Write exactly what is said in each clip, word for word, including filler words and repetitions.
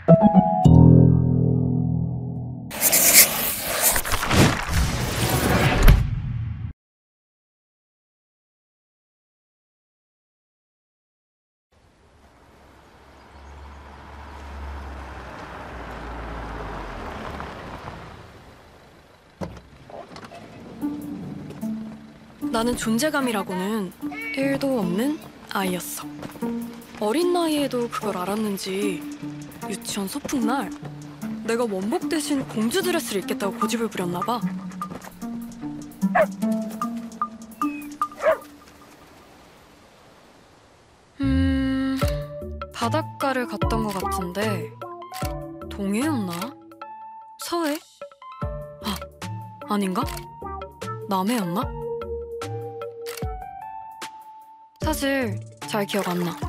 나는 존재감이라고는 일도 없는 아이였어. 어린 나이에도 그걸 알았는지 유치원 소풍날 내가 원복 대신 공주 드레스를 입겠다고 고집을 부렸나 봐. 음... 바닷가를 갔던 것 같은데 동해였나? 서해? 아, 아닌가? 남해였나? 사실 잘 기억 안 나.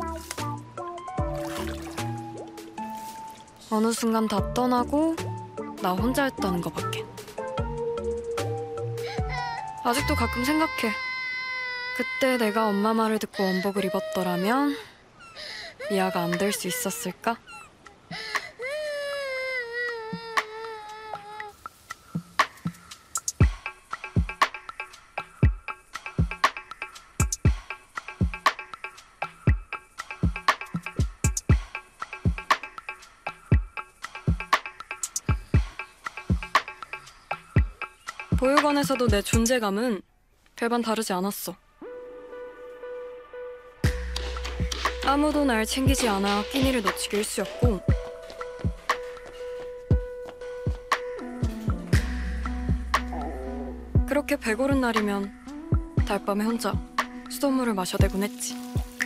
어느 순간 다 떠나고 나 혼자였다는 거밖에. 아직도 가끔 생각해. 그때 내가 엄마 말을 듣고 원복을 입었더라면 이해가 안 될 수 있었을까? 보육원에서도 내 존재감은 별반 다르지 않았어. 아무도 날 챙기지 않아 끼니를 놓치기 일쑤였고, 그렇게 배고른 날이면 달밤에 혼자 수돗물을 마셔대곤 했지.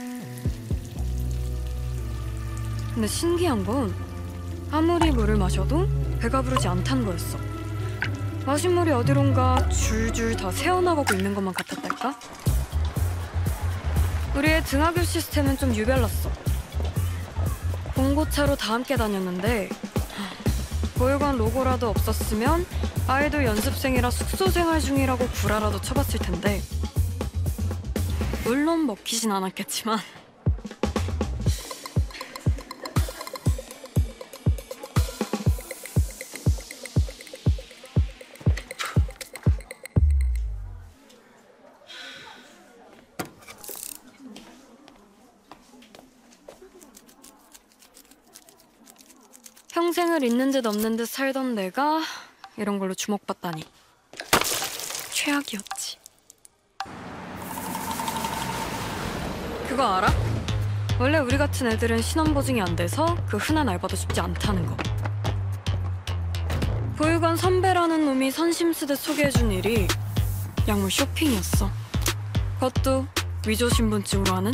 근데 신기한 건 아무리 물을 마셔도 배가 부르지 않다는 거였어. 마신 물이 어디론가 줄줄 다 새어나가고 있는 것만 같았달까? 우리의 등하교 시스템은 좀 유별났어. 봉고차로 다 함께 다녔는데 보육원 로고라도 없었으면 아이돌 연습생이라 숙소 생활 중이라고 구라라도 쳐봤을 텐데, 물론 먹히진 않았겠지만 평생을 있는 듯 없는 듯 살던 내가 이런 걸로 주목받다니 최악이었지. 그거 알아? 원래 우리 같은 애들은 신원 보증이 안 돼서 그 흔한 알바도 쉽지 않다는 거. 보육원 선배라는 놈이 선심 쓰듯 소개해준 일이 약물 쇼핑이었어. 그것도 위조 신분증으로 하는?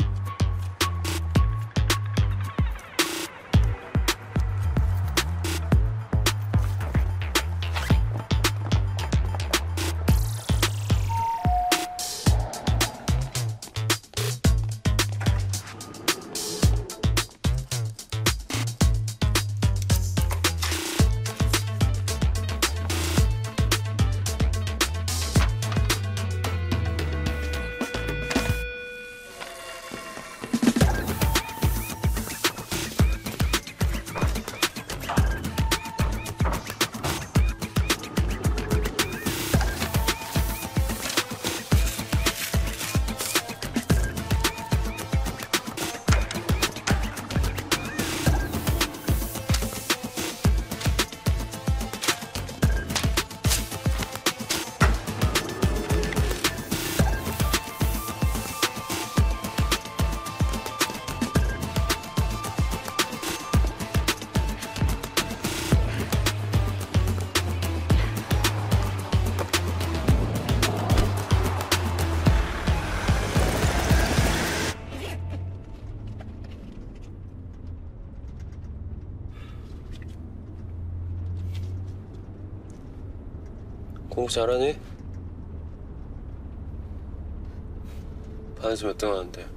공부 잘하니? 반에서 몇 등 하는데?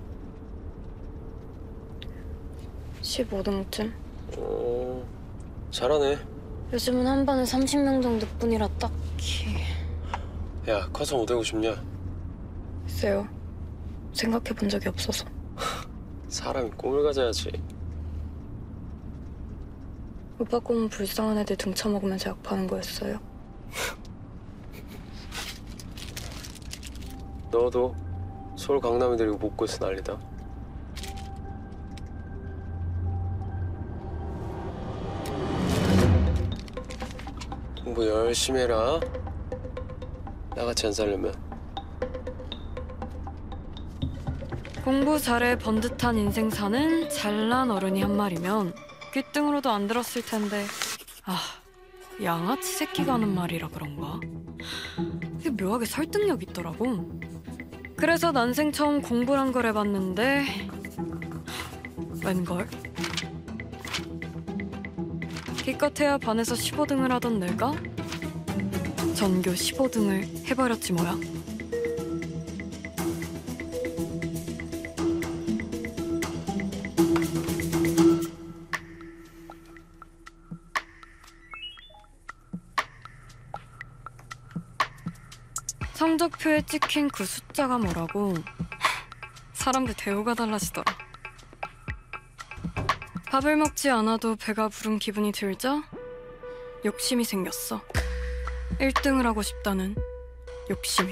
십오 등쯤? 어... 잘하네. 요즘은 한 반에 삼십 명 정도뿐이라 딱히... 야, 커서 뭐 되고 싶냐? 글쎄요. 생각해본 적이 없어서. 사람이 꿈을 가져야지. 오빠 꿈은 불쌍한 애들 등쳐먹으면서 약 파는 거였어요? 너도 서울 강남에 데리고 복고해서 난리다. 공부 열심히 해라. 나같이 안 살려면. 공부 잘해 번듯한 인생 사는 잘난 어른이 한 말이면 귓등으로도 안 들었을 텐데, 아, 양아치 새끼가 하는 말이라 그런가? 이게 묘하게 설득력 있더라고. 그래서 난생 처음 공부란 걸 해봤는데 웬걸? 기껏해야 반에서 십오 등을 하던 내가 전교 십오 등을 해버렸지 뭐야. 성적표에 찍힌 그 숫자가 뭐라고 사람들 대우가 달라지더라. 밥을 먹지 않아도 배가 부른 기분이 들자 욕심이 생겼어. 일 등을 하고 싶다는 욕심이.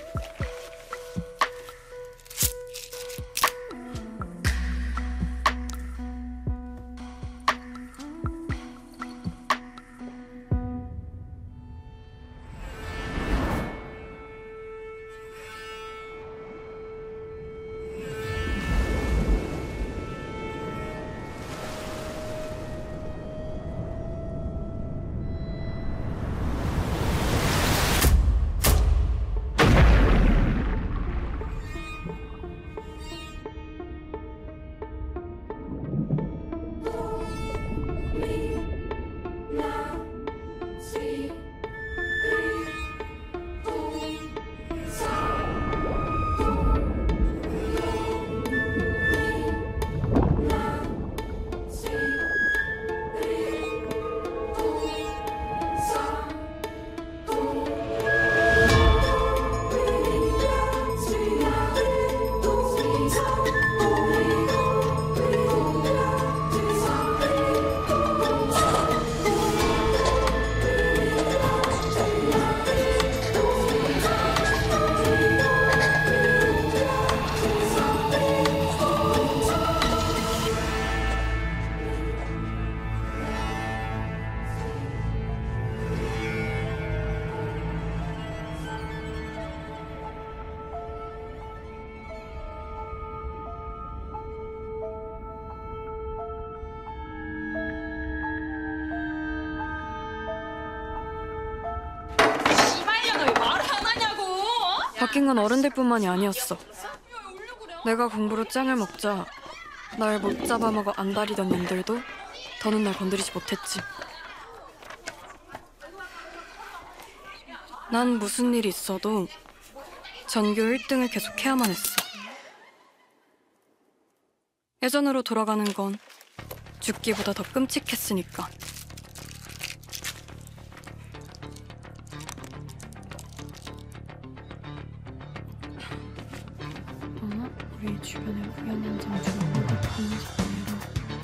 바뀐 건 어른들뿐만이 아니었어. 내가 공부로 짱을 먹자 날 못 잡아먹어 안달이던 놈들도 더는 날 건드리지 못했지. 난 무슨 일이 있어도 전교 일 등을 계속 해야만 했어. 예전으로 돌아가는 건 죽기보다 더 끔찍했으니까. 아마 우리 주변에 우연 현상 중 하나가 하는 사람이라.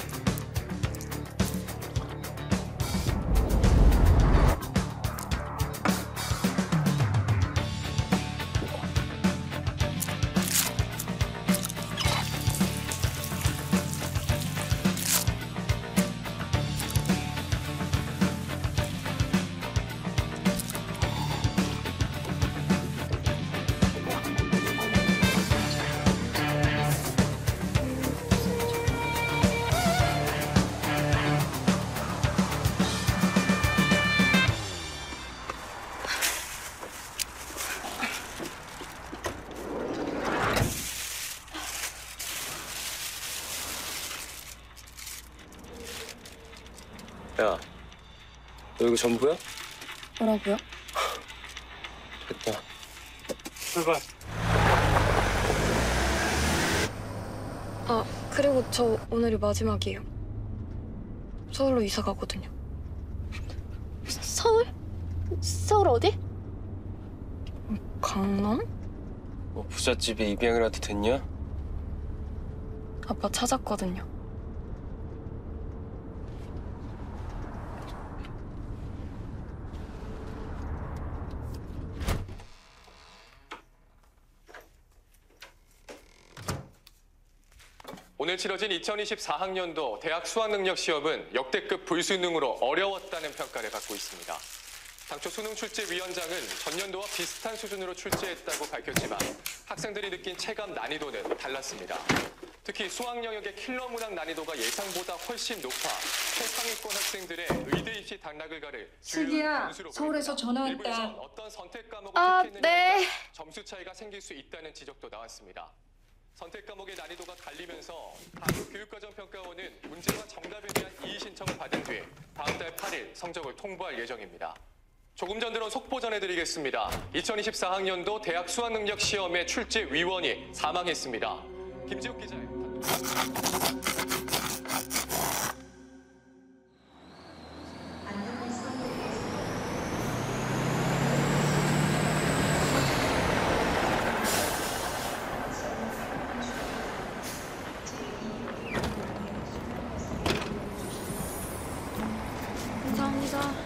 야, 너 이거 전부야? 뭐라고요? 됐다. 출발. 아, 그리고 저 오늘이 마지막이에요. 서울로 이사 가거든요. 서울? 서울 어디? 강남? 뭐 부잣집에 입양이라도 됐냐? 아빠 찾았거든요. 오늘 치러진 이천이십사 학년도 대학 수학능력 시험은 역대급 불수능으로 어려웠다는 평가를 받고 있습니다. 당초 수능 출제위원장은 전년도와 비슷한 수준으로 출제했다고 밝혔지만 학생들이 느낀 체감 난이도는 달랐습니다. 특히 수학 영역의 킬러 문항 난이도가 예상보다 훨씬 높아 최상위권 학생들의 의대 입시 당락을 가를 슬기야, 서울에서 전화 왔다. 일부에선 어떤 선택 과목을 아, 택했느냐에 네. 점수 차이가 생길 수 있다는 지적도 나왔습니다. 선택 과목의 난이도가 갈리면서 한국교육과정평가원은 문제와 정답에 대한 이의 신청을 받은 뒤 다음 달 팔 일 성적을 통보할 예정입니다. 조금 전 들어온 속보 전해드리겠습니다. 이천이십사 학년도 대학 수학능력 시험의 출제위원이 사망했습니다. 김지욱 기자의 감사합니다.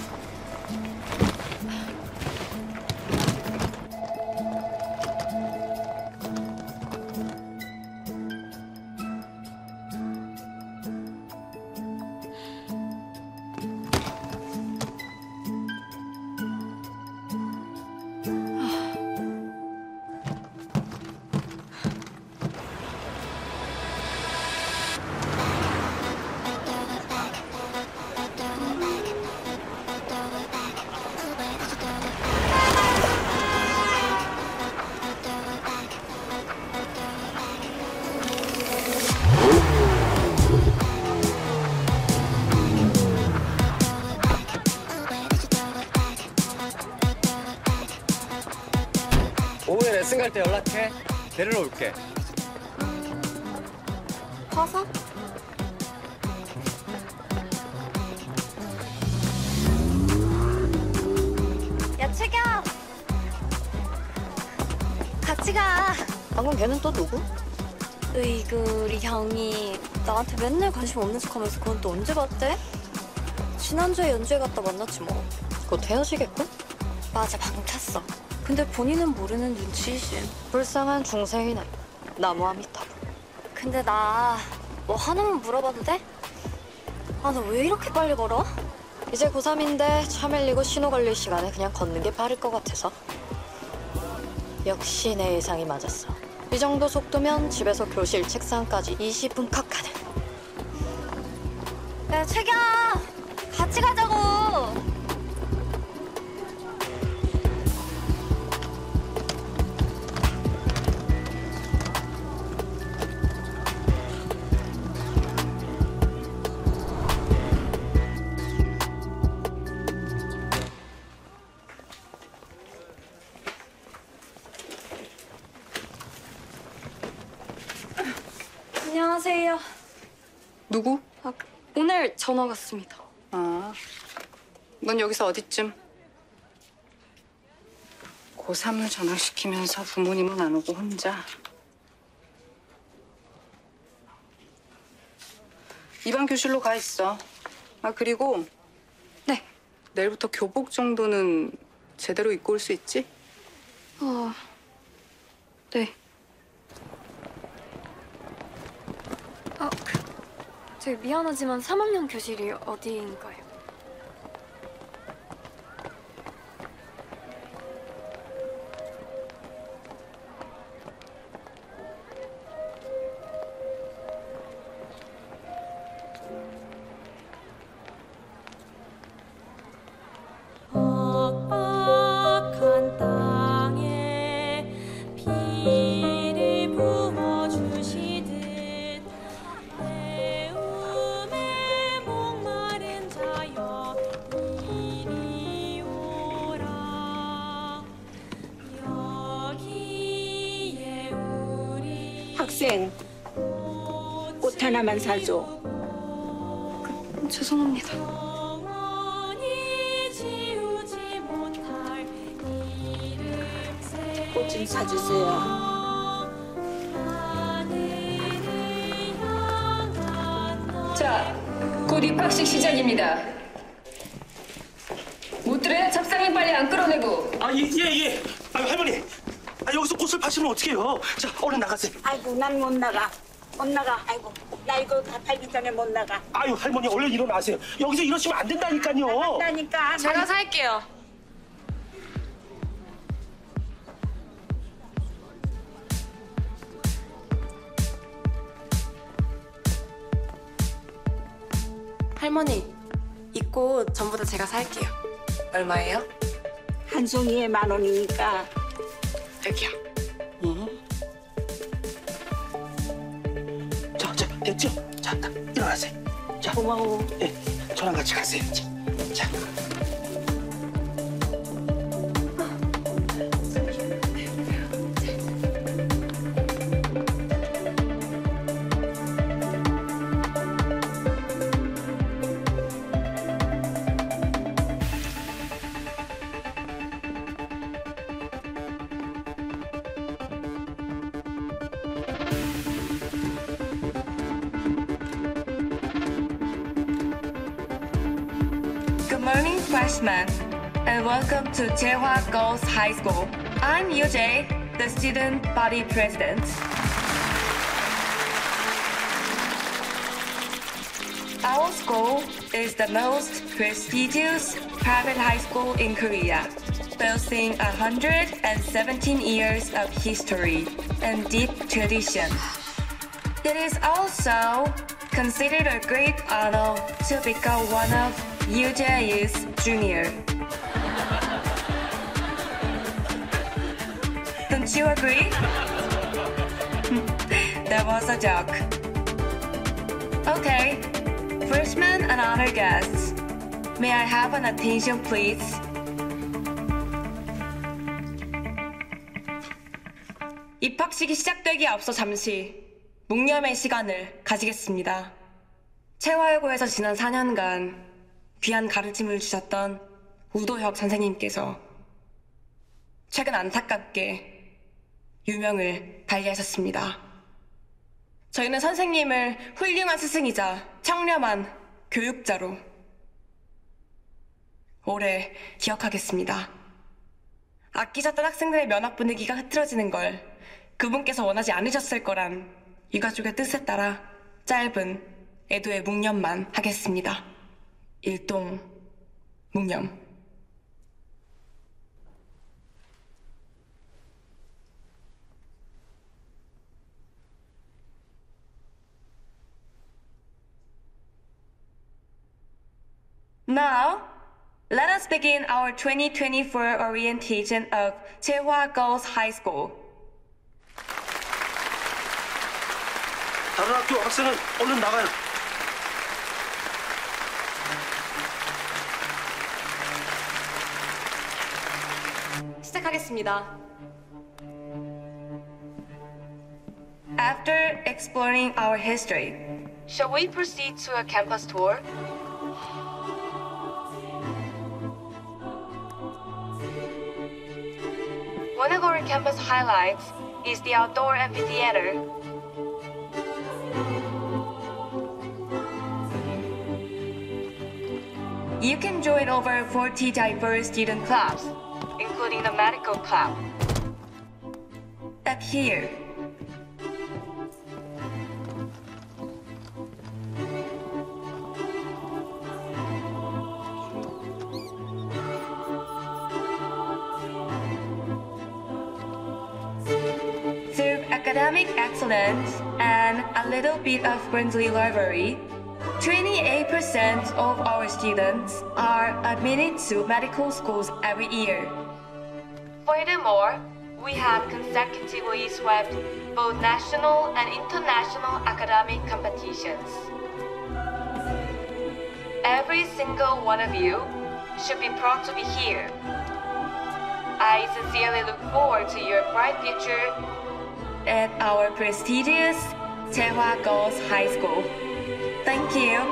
오후에 레슨 갈 때 연락해. 데리러 올게. 화성? 야, 최경! 같이 가. 방금 걔는 또 누구? 으이그, 우리 경이 나한테 맨날 관심 없는 척하면서 그건 또 언제 봤대? 지난주에 연주회 갔다 만났지 뭐. 곧 헤어지겠군? 맞아, 방금 탔어. 근데 본인은 모르는 눈치이심. 불쌍한 중생이네. 나무아미타불. 근데 나 뭐 하나만 물어봐도 돼? 아, 너 왜 이렇게 빨리 걸어? 이제 고삼인데 차 밀리고 신호 걸릴 시간에 그냥 걷는 게 빠를 것 같아서. 역시 내 예상이 맞았어. 이 정도 속도면 집에서 교실 책상까지 이십 분 컷 가는. 야, 최경! 같이 가자고! 안녕하세요. 누구? 아, 오늘 전화 왔습니다. 아, 넌 여기서 어디쯤? 고삼을 전학시키면서 부모님은 안 오고 혼자. 이반 교실로 가 있어. 아, 그리고 네. 내일부터 교복 정도는 제대로 입고 올 수 있지? 어, 네. 아, 그, 저 미안하지만 삼 학년 교실이 어디인가요? 척박한 땅에 비를 부어주시듯 배움에 목마른 자여 이리 오라. 여기에 우리 학생, 꽃 하나만 사줘. 그, 죄송합니다. 영원히 지우지 못할 이름 새 꽃 좀 사주세요. 하늘을 향한 자, 곧 입학식 시작입니다. 못 들어요? 잡상인 빨리 안 끌어내고. 아, 예, 예, 예. 아, 할머니. 아, 여기서 꽃을 파시면 어떡해요? 자, 얼른 나가세요. 아이고, 난 못 나가. 못 나가. 아이고, 나 이거 다 팔기 전에 못 나가. 아유 할머니 얼른 일어나세요. 여기서 이러시면 안 된다니까요. 나니까. 제가 살게요. 할머니, 이 꽃 전부 다 제가 살게요. 얼마예요? 한 송이에 만 원이니까. 여기요. 자, 자, 됐죠? 자, 딱 일어나세요. 자, 고마워. 예, 저랑 같이 가세요. 자, 자. Good morning, freshmen, and welcome to Jaehwa Girls High School. I'm Yoo Jae, the student body president. Our school is the most prestigious private high school in Korea, boasting one hundred seventeen years of history and deep tradition. It is also considered a great honor to become one of Yoo Jae's junior. Don't you agree? That was a joke. Okay, freshmen and honor guests, may I have an attention, please? 입학식이 시작되기에 앞서 잠시 묵념의 시간을 가지겠습니다. 채화여고에서 지난 사 년간 귀한 가르침을 주셨던 우도혁 선생님께서 최근 안타깝게 유명을 달리하셨습니다. 저희는 선생님을 훌륭한 스승이자 청렴한 교육자로 오래 기억하겠습니다. 아끼셨던 학생들의 면학 분위기가 흐트러지는 걸 그분께서 원하지 않으셨을 거란 유가족의 뜻에 따라 짧은 애도의 묵념만 하겠습니다. 일동 묵념. Now, let us begin our twenty twenty-four orientation of Jaehwa Girls High School. 다른 학교 학생은 얼른 나가요. 시작하겠습니다. After exploring our history, shall we proceed to a campus tour? One of our campus highlights is the outdoor amphitheater. You can join over forty diverse student clubs, including the medical club. At here. Through academic excellence and a little bit of friendly rivalry, twenty-eight percent of our students are admitted to medical schools every year. Furthermore, we have consecutively swept both national and international academic competitions. Every single one of you should be proud to be here. I sincerely look forward to your bright future at our prestigious Jaehwa Girls High School. Thank you.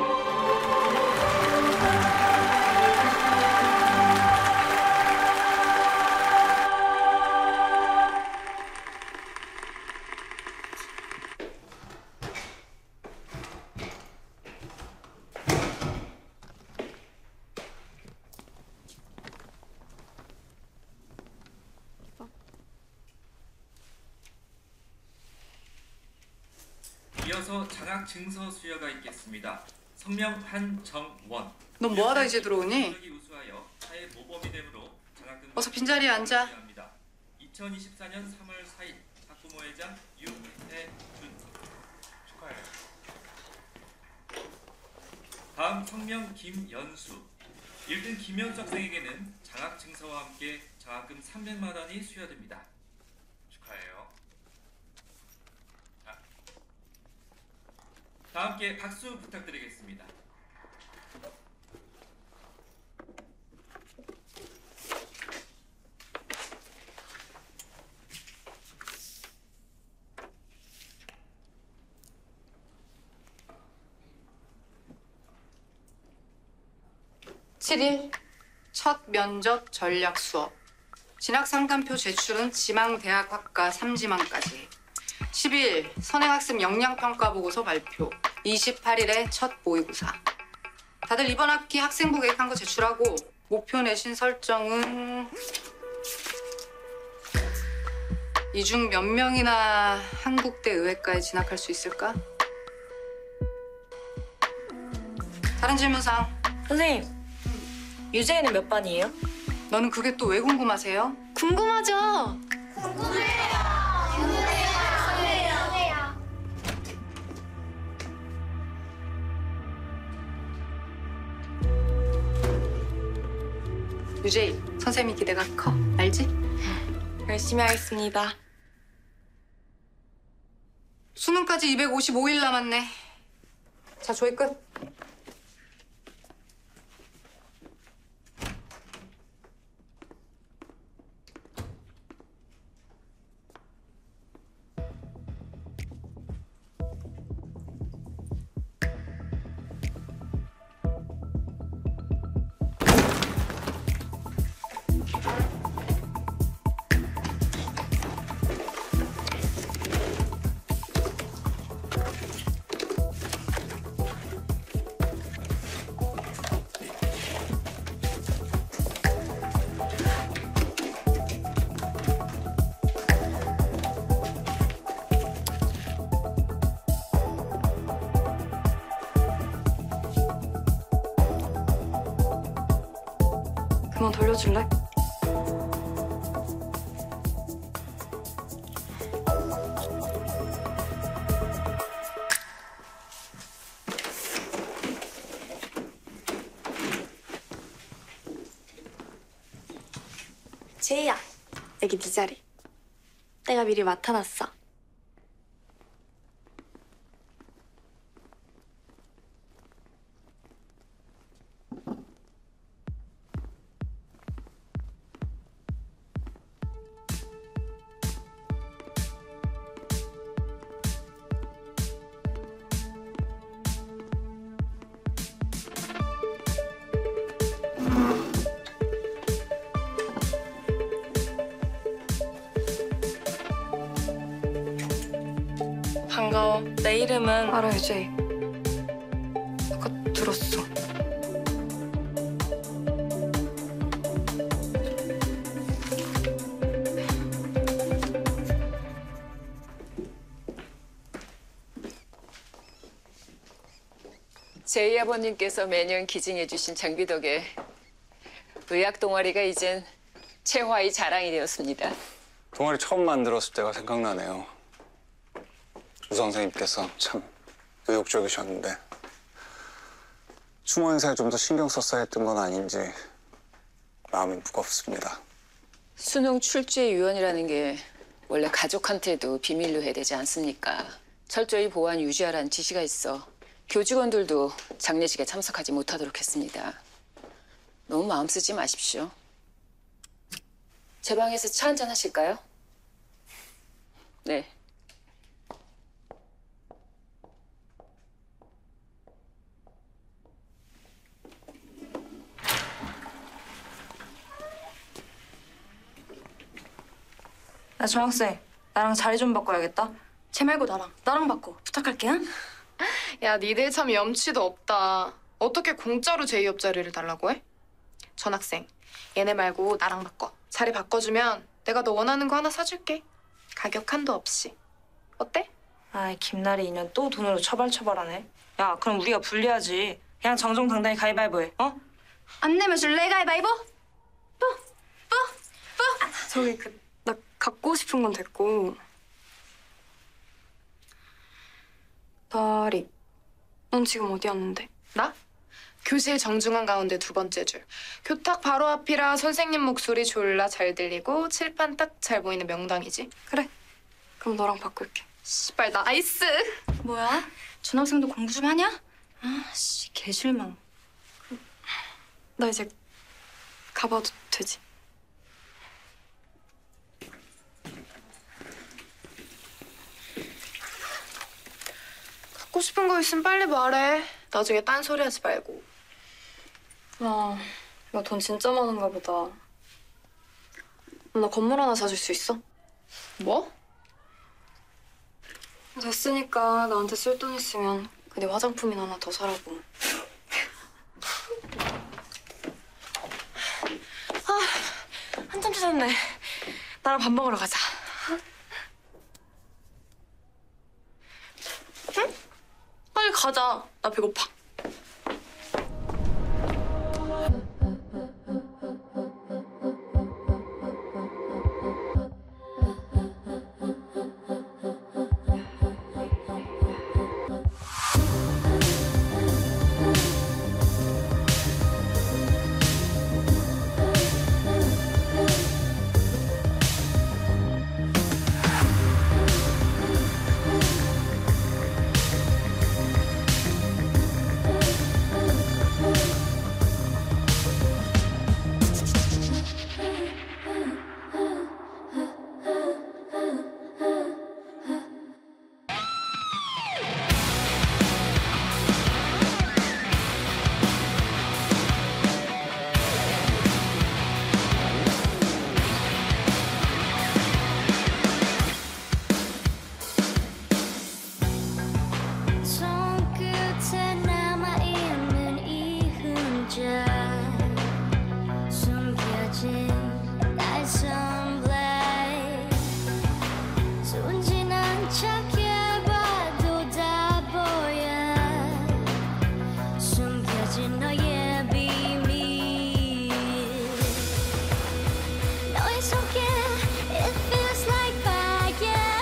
이어서 장학 증서 수여가 있겠습니다. 성명 한정원. 넌 뭐하다 이제 들어오니? 우수하여 사회 모범이 됨으로 장학금 어서 빈자리에 앉아. 수여합니다. 이천이십사 년 삼월 사일 학부모회장 유혜준 축하해요. 다음 성명 김연수. 일 등 김연수 학생에게는 장학 증서와 함께 장학금 삼백만 원이 수여됩니다. 축하해요. 자, 다 함께 박수 부탁드리겠습니다. 칠 일 첫 면접 전략 수업. 진학 상담표 제출은 지망대학 학과 삼 지망까지. 십이 일 선행학습 역량평가 보고서 발표. 이십팔 일에 첫 모의고사. 다들 이번 학기 학생부 계획한 거 제출하고 목표 내신 설정은 이 중 몇 명이나 한국대 의회과에 진학할 수 있을까? 다른 질문사항. 선생님, 유재이는 몇 반이에요? 너는 그게 또 왜 궁금하세요? 궁금하죠? 유재이, 선생님이 기대가 커. 알지? 열심히 하겠습니다. 수능까지 이백오십오 일 남았네. 자, 조회 끝. 그만 돌려줄래? 제이야, 여기 네 자리. 내가 미리 맡아놨어. 반가워. 내 이름은 알아, 유재이. 아까 들었어. 제이 아버님께서 매년 기증해주신 장비 덕에 의학 동아리가 이젠 최화의 자랑이 되었습니다. 동아리 처음 만들었을 때가 생각나네요. 주 선생님께서 참 의욕적이셨는데 추모 행사에 좀 더 신경 썼어야 했던 건 아닌지 마음이 무겁습니다. 수능 출제위원이라는 게 원래 가족한테도 비밀로 해야 되지 않습니까? 철저히 보안 유지하라는 지시가 있어 교직원들도 장례식에 참석하지 못하도록 했습니다. 너무 마음 쓰지 마십시오. 제 방에서 차 한잔 하실까요? 네. 나 정학생, 나랑 자리 좀 바꿔야겠다. 쟤 말고 나랑, 나랑 바꿔. 부탁할게, 응? 야, 니들 참 염치도 없다. 어떻게 공짜로 제이 옆자리를 달라고 해? 전학생, 얘네 말고 나랑 바꿔. 자리 바꿔주면 내가 너 원하는 거 하나 사줄게. 가격 한도 없이. 어때? 아이 김나리 인연 또 돈으로 처발처발하네. 야 그럼 우리가 불리하지. 그냥 정정당당히 가위바위보 해. 어? 안 내면 줄래 가위바위보? 뽀! 뽀! 뽀! 저기 그 나 갖고 싶은 건 됐고 나리 넌 지금 어디 왔는데? 나? 교실 정중앙 가운데 두 번째 줄. 교탁 바로 앞이라 선생님 목소리 졸라 잘 들리고 칠판 딱 잘 보이는 명당이지. 그래. 그럼 너랑 바꿀게. 씨발 나이스. 뭐야? 전학생도 공부 좀 하냐? 아씨 개실망. 나 이제 가봐도 되지? 갖고 싶은 거 있으면 빨리 말해. 나중에 딴소리 하지 말고. 아, 너 돈 진짜 많은가 보다. 나 건물 하나 사줄 수 있어? 뭐? 됐으니까 나한테 쓸 돈 있으면 그 네 화장품이나 하나 더 사라고. 아, 한참 찾았네. 나랑 밥 먹으러 가자. 응? 빨리 가자. 나 배고파. 손끝에 남아있는 이 흔적 숨겨진 나의 선블레이드 순진한 척해봐도 다 보여 숨겨진 너의 비밀 너의 손길 It feels like fire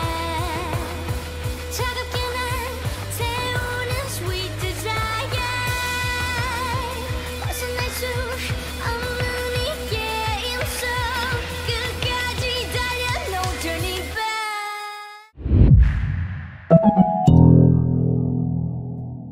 차갑게 날 태우는 sweet desire 벗어날 수 없는 이 게임 속 끝까지 달려 No turning back